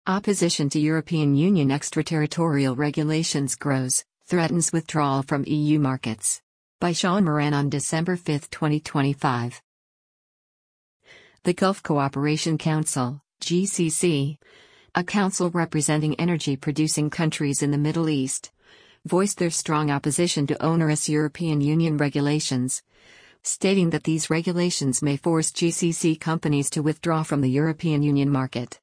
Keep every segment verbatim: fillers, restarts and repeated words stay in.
Opposition to European Union extraterritorial regulations grows, threatens withdrawal from E U markets. By Sean Moran on December fifth, twenty twenty-five. The Gulf Cooperation Council, G C C, a council representing energy-producing countries in the Middle East, voiced their strong opposition to onerous European Union regulations, stating that these regulations may force G C C companies to withdraw from the European Union market.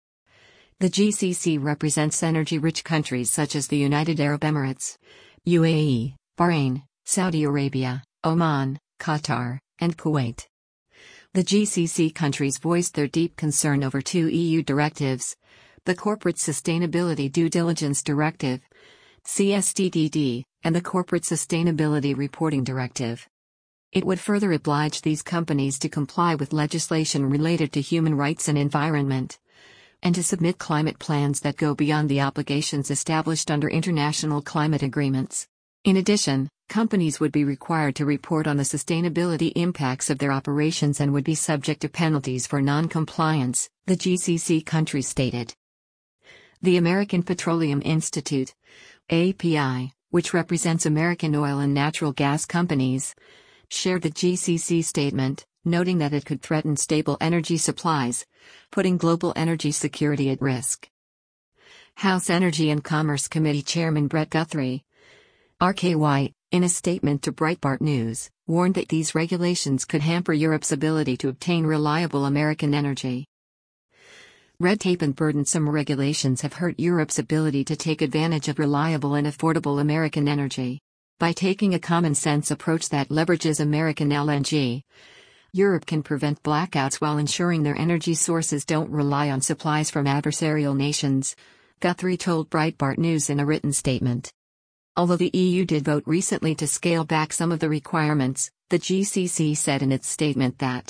The G C C represents energy-rich countries such as the United Arab Emirates, U A E, Bahrain, Saudi Arabia, Oman, Qatar, and Kuwait. The G C C countries voiced their deep concern over two E U directives: the Corporate Sustainability Due Diligence Directive, C S D D D, and the Corporate Sustainability Reporting Directive. It would further oblige these companies to comply with legislation related to human rights and environment, and to submit climate plans that go beyond the obligations established under international climate agreements. In addition, companies would be required to report on the sustainability impacts of their operations and would be subject to penalties for non-compliance, the G C C countries stated. The American Petroleum Institute, A P I, which represents American oil and natural gas companies, shared the G C C statement, noting that it could threaten stable energy supplies, putting global energy security at risk. House Energy and Commerce Committee Chairman Brett Guthrie, R K Y, in a statement to Breitbart News, warned that these regulations could hamper Europe's ability to obtain reliable American energy. Red tape and burdensome regulations have hurt Europe's ability to take advantage of reliable and affordable American energy. By taking a common-sense approach that leverages American L N G, Europe can prevent blackouts while ensuring their energy sources don't rely on supplies from adversarial nations, Guthrie told Breitbart News in a written statement. Although the E U did vote recently to scale back some of the requirements, the G C C said in its statement that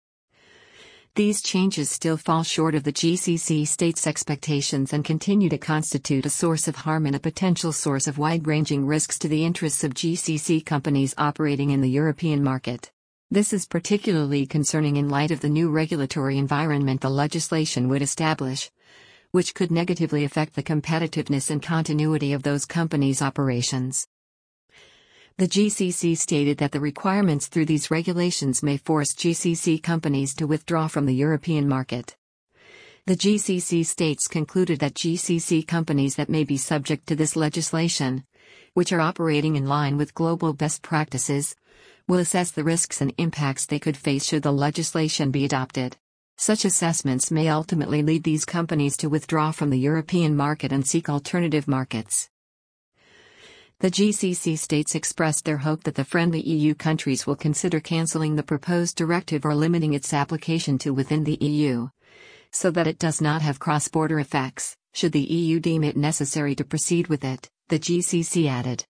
these changes still fall short of the G C C states' expectations and continue to constitute a source of harm and a potential source of wide-ranging risks to the interests of G C C companies operating in the European market. This is particularly concerning in light of the new regulatory environment the legislation would establish, which could negatively affect the competitiveness and continuity of those companies' operations. The G C C stated that the requirements through these regulations may force G C C companies to withdraw from the European market. The G C C states concluded that G C C companies that may be subject to this legislation, which are operating in line with global best practices, will assess the risks and impacts they could face should the legislation be adopted. Such assessments may ultimately lead these companies to withdraw from the European market and seek alternative markets. The G C C states expressed their hope that the friendly E U countries will consider cancelling the proposed directive or limiting its application to within the E U, so that it does not have cross-border effects, should the E U deem it necessary to proceed with it, the G C C added.